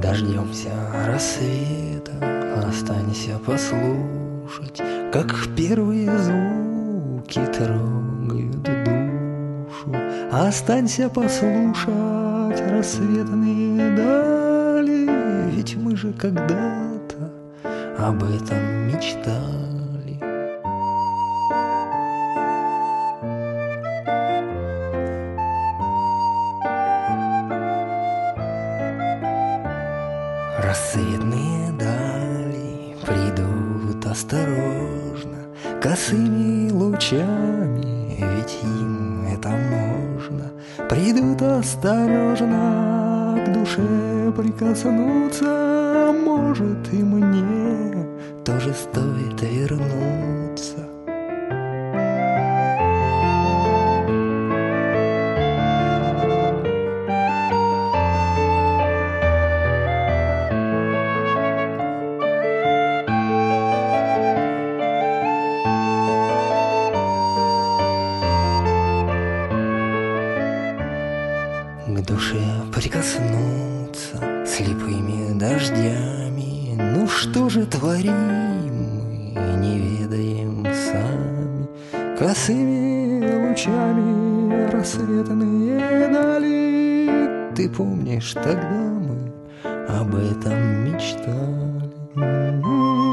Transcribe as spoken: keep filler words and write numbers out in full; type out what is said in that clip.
Дождемся рассвета, останься послушать, как первые звуки трогают душу. Останься послушать рассветные дали, ведь мы же когда-то об этом мечтали. Рассветные дали придут осторожно, косыми лучами, ведь им это можно. Придут осторожно, к душе прикоснуться, может, и мне тоже стоит вернуться. К душе прикоснуться слепыми дождями. Ну что же творим мы, не ведаем сами. Косыми лучами рассветные дали. Ты помнишь, тогда мы об этом мечтали.